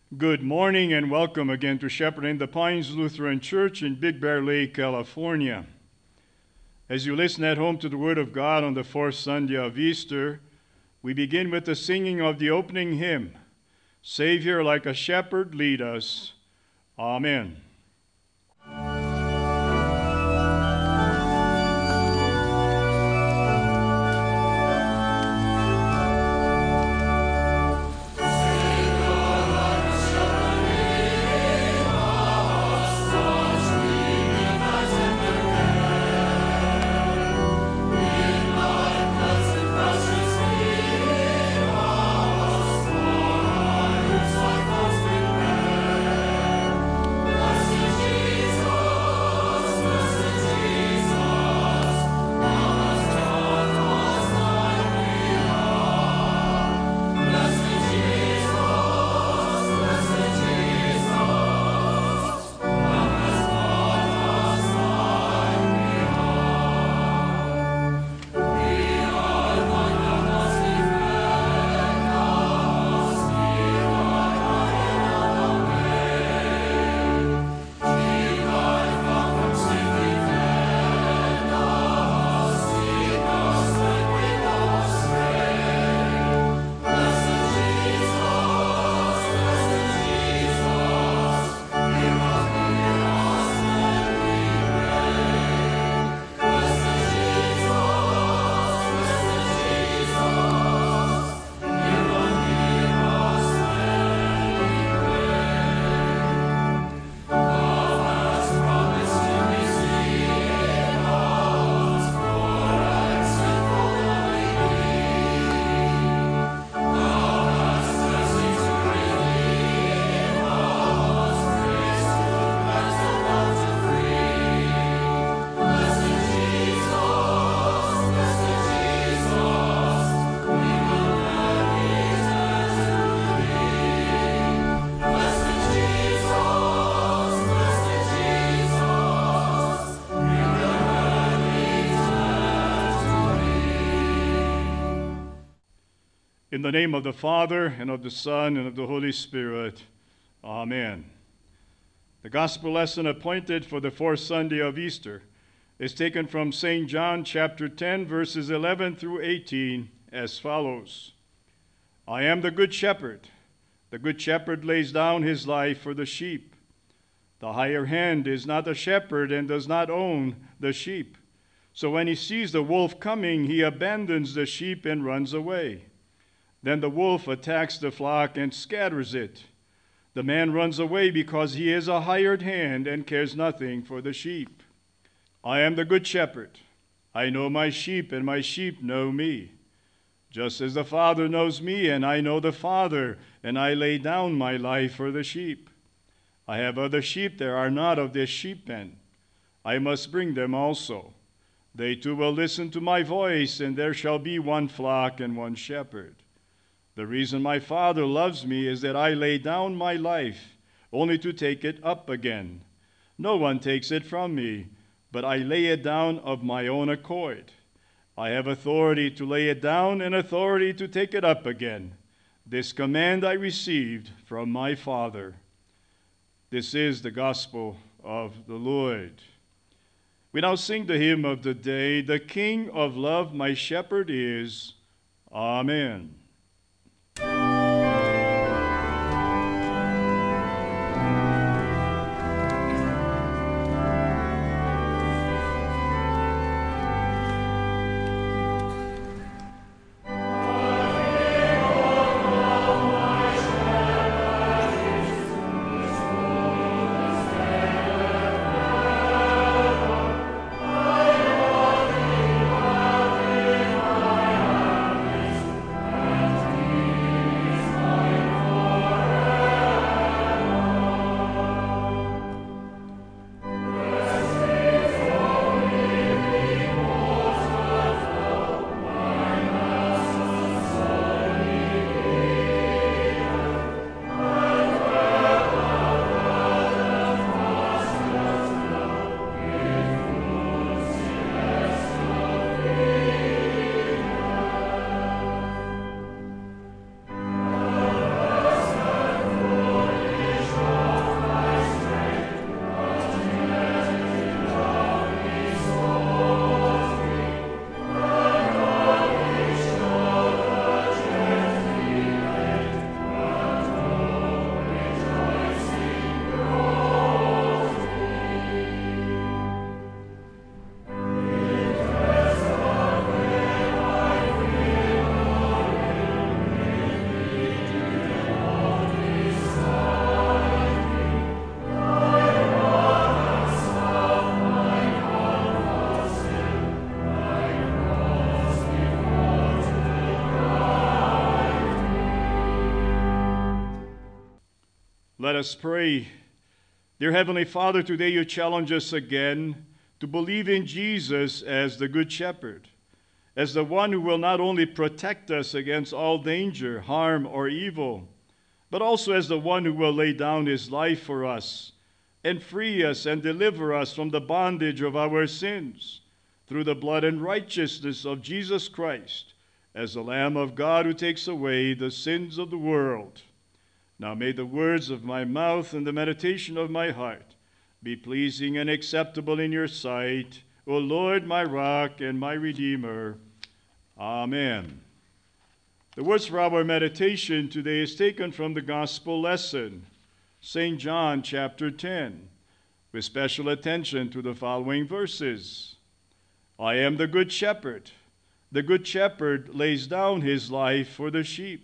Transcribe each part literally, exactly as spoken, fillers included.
Good morning and welcome again to Shepherding the Pines Lutheran Church in Big Bear Lake, California. As you listen at home to the Word of God on the fourth Sunday of Easter, we begin with the singing of the opening hymn, Savior, like a shepherd, lead us. Amen. In the name of the Father, and of the Son, and of the Holy Spirit. Amen. The gospel lesson appointed for the fourth Sunday of Easter is taken from Saint John chapter ten, verses eleven through eighteen, as follows. I am the good shepherd. The good shepherd lays down his life for the sheep. The higher hand is not a shepherd and does not own the sheep. So when he sees the wolf coming, he abandons the sheep and runs away. Then the wolf attacks the flock and scatters it. The man runs away because he is a hired hand and cares nothing for the sheep. I am the good shepherd. I know my sheep, and my sheep know me. Just as the Father knows me, and I know the Father, and I lay down my life for the sheep. I have other sheep that are not of this sheep pen. I must bring them also. They too will listen to my voice, and there shall be one flock and one shepherd. The reason my Father loves me is that I lay down my life, only to take it up again. No one takes it from me, but I lay it down of my own accord. I have authority to lay it down and authority to take it up again. This command I received from my Father. This is the gospel of the Lord. We now sing the hymn of the day, The King of Love my shepherd is. Amen. Let us pray. Dear Heavenly Father, today you challenge us again to believe in Jesus as the Good Shepherd, as the one who will not only protect us against all danger, harm, or evil, but also as the one who will lay down his life for us and free us and deliver us from the bondage of our sins through the blood and righteousness of Jesus Christ, as the Lamb of God who takes away the sins of the world. Now may the words of my mouth and the meditation of my heart be pleasing and acceptable in your sight, O Lord, my rock and my redeemer. Amen. The words for our meditation today is taken from the gospel lesson, Saint John chapter ten, with special attention to the following verses. I am the good shepherd. The good shepherd lays down his life for the sheep.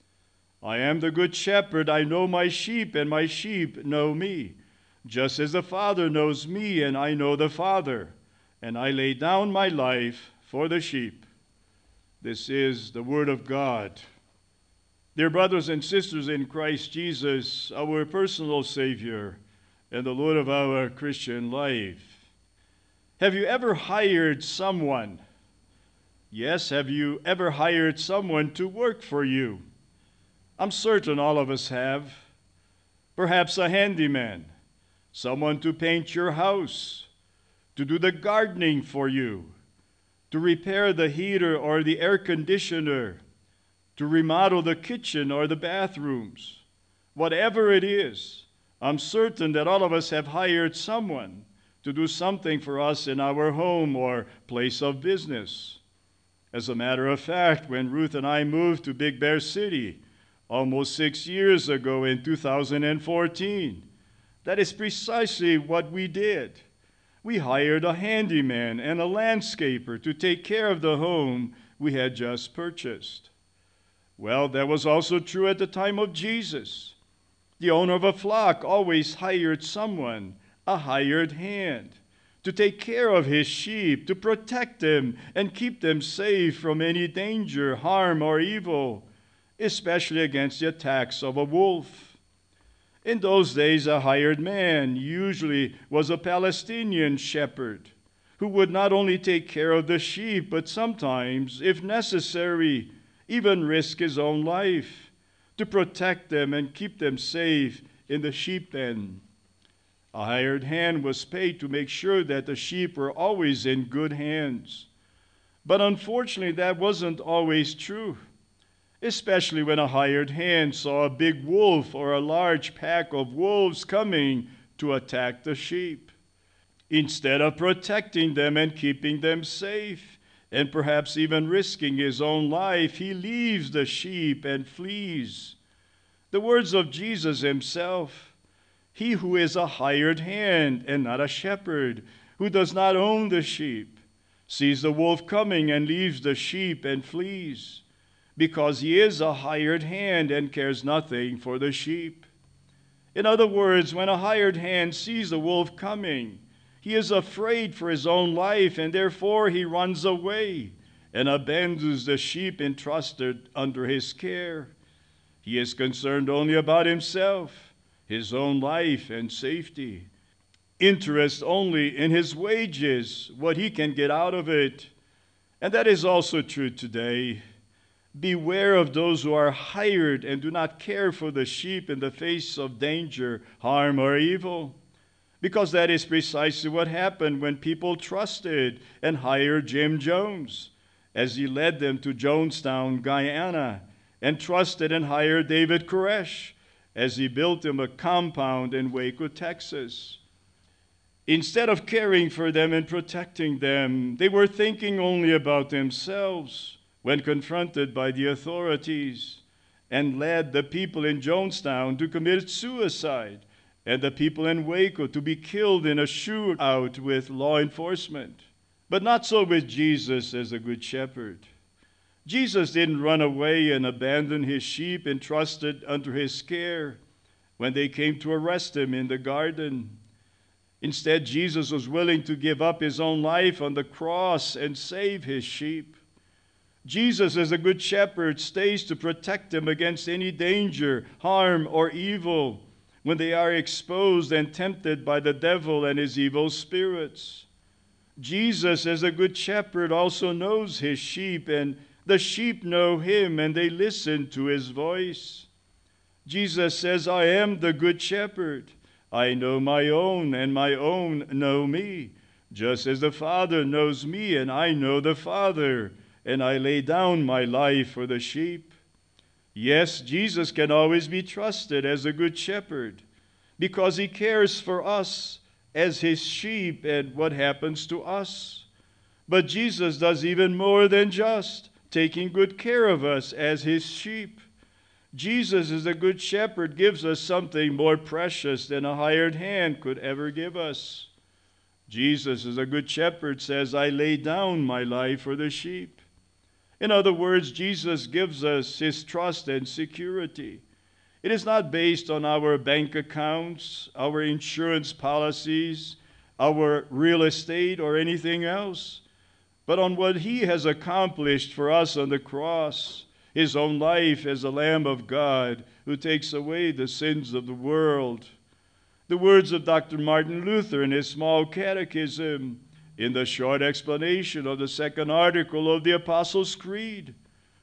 I am the good shepherd. I know my sheep, and my sheep know me, just as the Father knows me, and I know the Father, and I lay down my life for the sheep. This is the word of God. Dear brothers and sisters in Christ Jesus, our personal Savior and the Lord of our Christian life, have you ever hired someone? Yes, have you ever hired someone to work for you? I'm certain all of us have. Perhaps a handyman, someone to paint your house, to do the gardening for you, to repair the heater or the air conditioner, to remodel the kitchen or the bathrooms. Whatever it is, I'm certain that all of us have hired someone to do something for us in our home or place of business. As a matter of fact, when Ruth and I moved to Big Bear City, almost six years ago in two thousand fourteen. That is precisely what we did. We hired a handyman and a landscaper to take care of the home we had just purchased. Well, that was also true at the time of Jesus. The owner of a flock always hired someone, a hired hand, to take care of his sheep, to protect them and keep them safe from any danger, harm, or evil, especially against the attacks of a wolf. In those days, a hired man usually was a Palestinian shepherd who would not only take care of the sheep, but sometimes, if necessary, even risk his own life to protect them and keep them safe in the sheep pen. A hired hand was paid to make sure that the sheep were always in good hands. But unfortunately, that wasn't always true, especially when a hired hand saw a big wolf or a large pack of wolves coming to attack the sheep. Instead of protecting them and keeping them safe, and perhaps even risking his own life, he leaves the sheep and flees. The words of Jesus himself, he who is a hired hand and not a shepherd, who does not own the sheep, sees the wolf coming and leaves the sheep and flees, because he is a hired hand and cares nothing for the sheep. In other words, when a hired hand sees the wolf coming, he is afraid for his own life, and therefore he runs away and abandons the sheep entrusted under his care. He is concerned only about himself, his own life and safety, interest only in his wages, what he can get out of it. And that is also true today. Beware of those who are hired and do not care for the sheep in the face of danger, harm, or evil. Because that is precisely what happened when people trusted and hired Jim Jones as he led them to Jonestown, Guyana, and trusted and hired David Koresh as he built him a compound in Waco, Texas. Instead of caring for them and protecting them, they were thinking only about themselves when confronted by the authorities, and led the people in Jonestown to commit suicide and the people in Waco to be killed in a shootout with law enforcement. But not so with Jesus as a good shepherd. Jesus didn't run away and abandon his sheep entrusted under his care when they came to arrest him in the garden. Instead, Jesus was willing to give up his own life on the cross and save his sheep. Jesus, as a good shepherd, stays to protect them against any danger, harm, or evil, when they are exposed and tempted by the devil and his evil spirits. Jesus, as a good shepherd, also knows his sheep, and the sheep know him, and they listen to his voice. Jesus says, I am the good shepherd. I know my own, and my own know me, just as the Father knows me, and I know the Father, and I lay down my life for the sheep. Yes, Jesus can always be trusted as a good shepherd, because he cares for us as his sheep and what happens to us. But Jesus does even more than just taking good care of us as his sheep. Jesus, as a good shepherd, gives us something more precious than a hired hand could ever give us. Jesus, as a good shepherd, says, I lay down my life for the sheep. In other words, Jesus gives us his trust and security. It is not based on our bank accounts, our insurance policies, our real estate, or anything else, but on what he has accomplished for us on the cross, his own life as the Lamb of God who takes away the sins of the world. The words of Doctor Martin Luther in his small catechism, in the short explanation of the second article of the Apostles' Creed,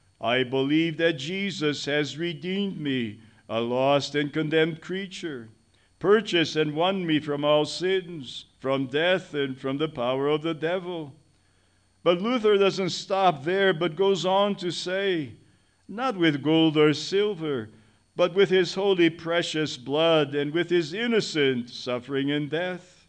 I believe that Jesus has redeemed me, a lost and condemned creature, purchased and won me from all sins, from death, and from the power of the devil. But Luther doesn't stop there, but goes on to say, not with gold or silver, but with his holy precious blood and with his innocent suffering and death.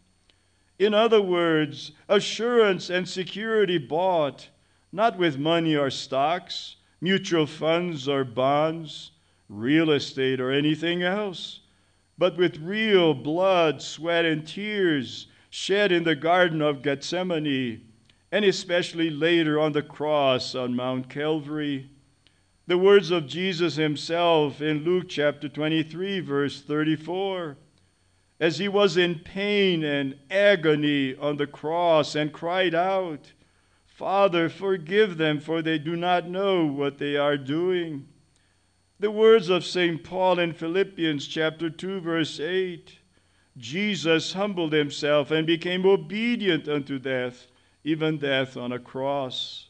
In other words, assurance and security bought, not with money or stocks, mutual funds or bonds, real estate or anything else, but with real blood, sweat, and tears shed in the Garden of Gethsemane, and especially later on the cross on Mount Calvary. The words of Jesus himself in Luke chapter twenty-three, verse thirty-four, as he was in pain and agony on the cross and cried out, Father, forgive them, for they do not know what they are doing. The words of Saint Paul in Philippians chapter two, verse eight, Jesus humbled himself and became obedient unto death, even death on a cross.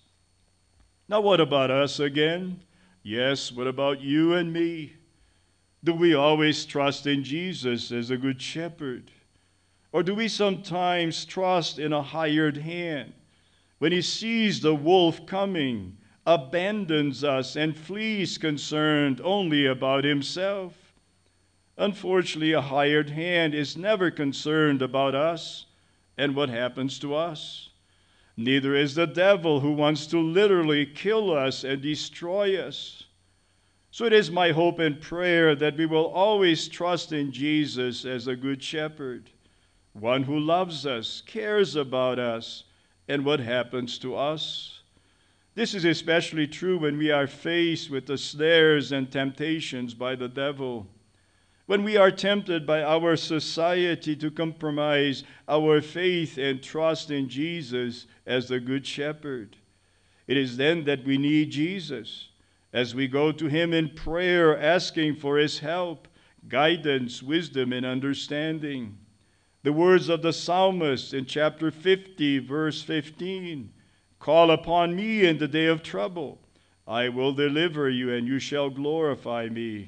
Now what about us again? Yes, what about you and me? Do we always trust in Jesus as a good shepherd? Or do we sometimes trust in a hired hand when he sees the wolf coming, abandons us, and flees concerned only about himself? Unfortunately, a hired hand is never concerned about us and what happens to us. Neither is the devil, who wants to literally kill us and destroy us. So it is my hope and prayer that we will always trust in Jesus as a good shepherd, one who loves us, cares about us, and what happens to us. This is especially true when we are faced with the snares and temptations by the devil. When we are tempted by our society to compromise our faith and trust in Jesus as the Good Shepherd, it is then that we need Jesus as we go to him in prayer, asking for his help, guidance, wisdom, and understanding. The words of the psalmist in chapter fifty, verse fifteen, call upon me in the day of trouble. I will deliver you, and you shall glorify me.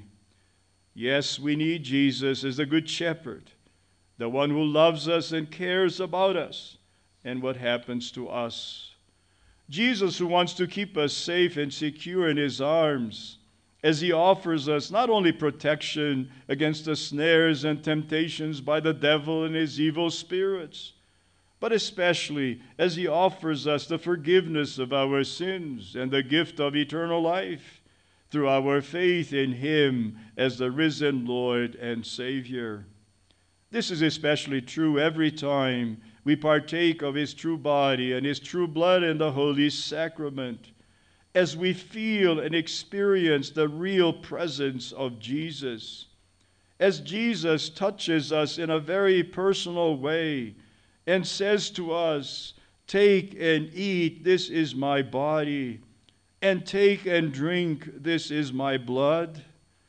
Yes, we need Jesus as the Good Shepherd, the one who loves us and cares about us and what happens to us. Jesus, who wants to keep us safe and secure in his arms, as he offers us not only protection against the snares and temptations by the devil and his evil spirits, but especially as he offers us the forgiveness of our sins and the gift of eternal life through our faith in him as the risen Lord and Savior. This is especially true every time we partake of his true body and his true blood in the Holy Sacrament, as we feel and experience the real presence of Jesus, as Jesus touches us in a very personal way and says to us, take and eat, this is my body, and take and drink, this is my blood.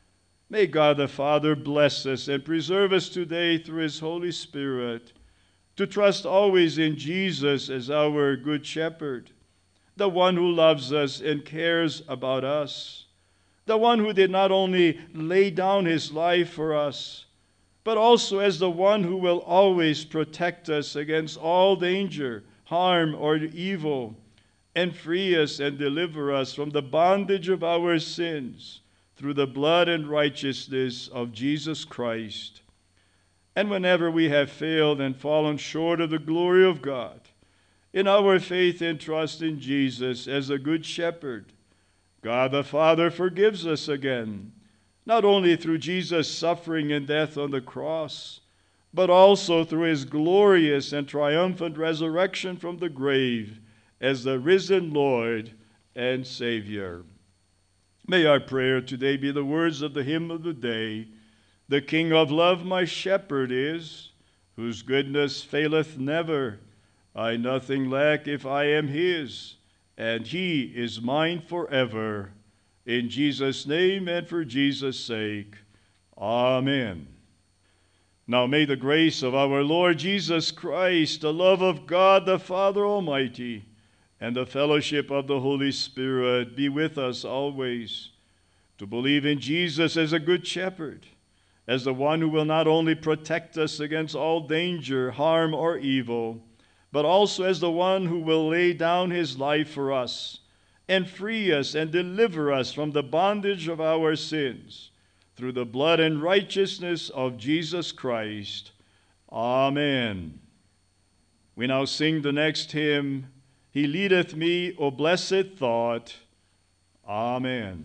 May God the Father bless us and preserve us today through his Holy Spirit, to trust always in Jesus as our good shepherd, the one who loves us and cares about us, the one who did not only lay down his life for us, but also as the one who will always protect us against all danger, harm, or evil, and free us and deliver us from the bondage of our sins through the blood and righteousness of Jesus Christ. And whenever we have failed and fallen short of the glory of God, in our faith and trust in Jesus as a good shepherd, God the Father forgives us again, not only through Jesus' suffering and death on the cross, but also through his glorious and triumphant resurrection from the grave as the risen Lord and Savior. May our prayer today be the words of the hymn of the day, "The King of love my shepherd is, whose goodness faileth never. I nothing lack if I am his, and he is mine forever. In Jesus' name and for Jesus' sake, amen." Now may the grace of our Lord Jesus Christ, the love of God the Father Almighty, and the fellowship of the Holy Spirit be with us always. To believe in Jesus as a good shepherd, as the one who will not only protect us against all danger, harm, or evil, but also as the one who will lay down his life for us and free us and deliver us from the bondage of our sins through the blood and righteousness of Jesus Christ. Amen. We now sing the next hymn, "He leadeth me, O blessed thought." Amen.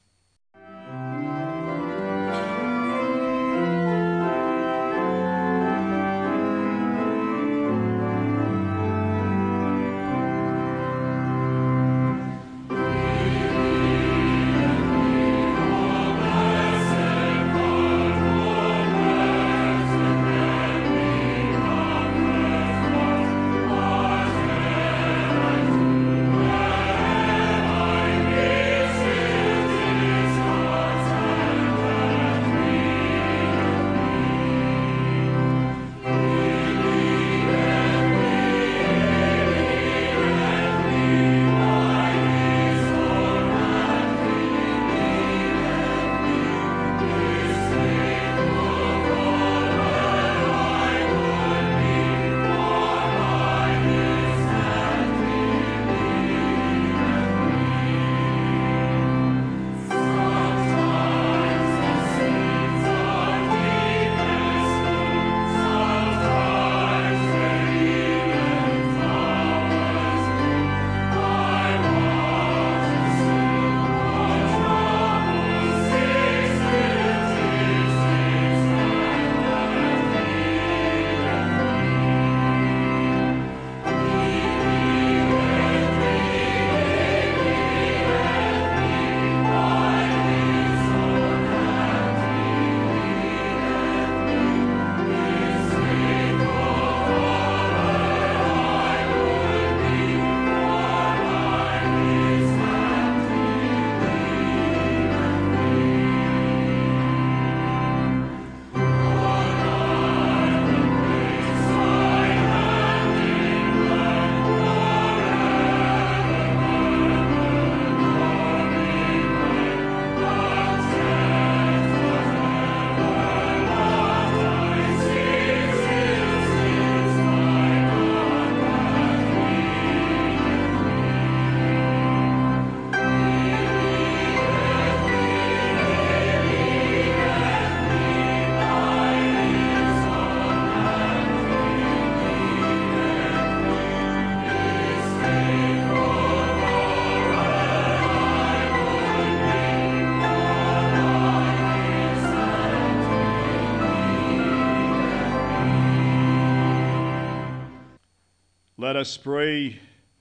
Let us pray.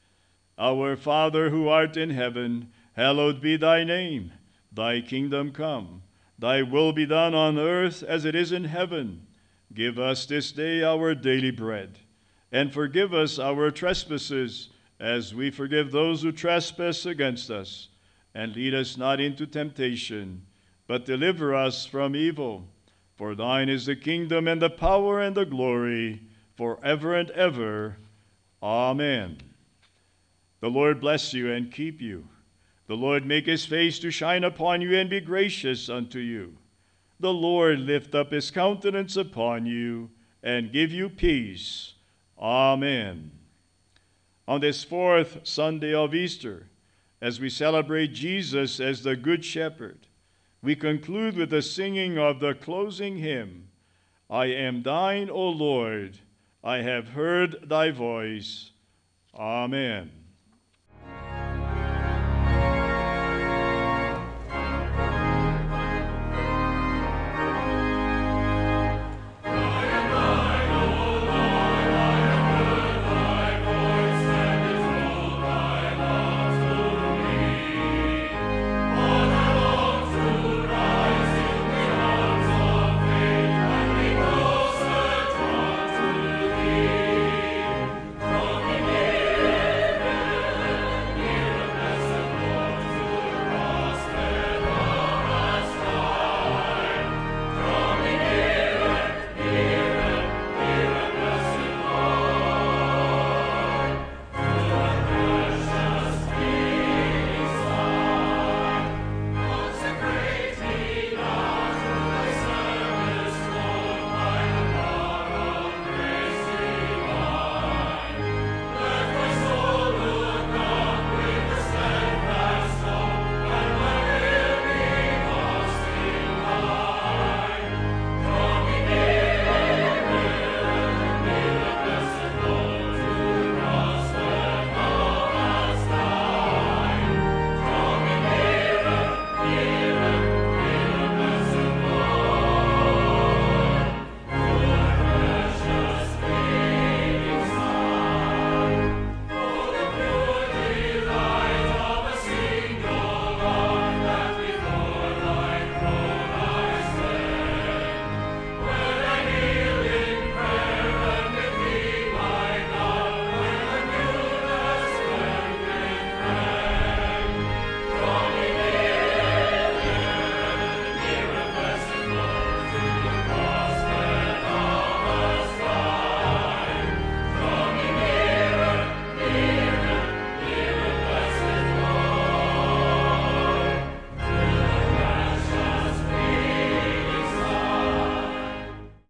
Our Father who art in heaven, hallowed be thy name. Thy kingdom come. Thy will be done on earth as it is in heaven. Give us this day our daily bread, and forgive us our trespasses, as we forgive those who trespass against us. And lead us not into temptation, but deliver us from evil. For thine is the kingdom and the power and the glory, forever and ever. Amen. The Lord bless you and keep you. The Lord make his face to shine upon you and be gracious unto you. The Lord lift up his countenance upon you and give you peace. Amen. On this fourth Sunday of Easter, as we celebrate Jesus as the Good Shepherd, we conclude with the singing of the closing hymn, I am thine, O Lord, I have heard thy voice. Amen.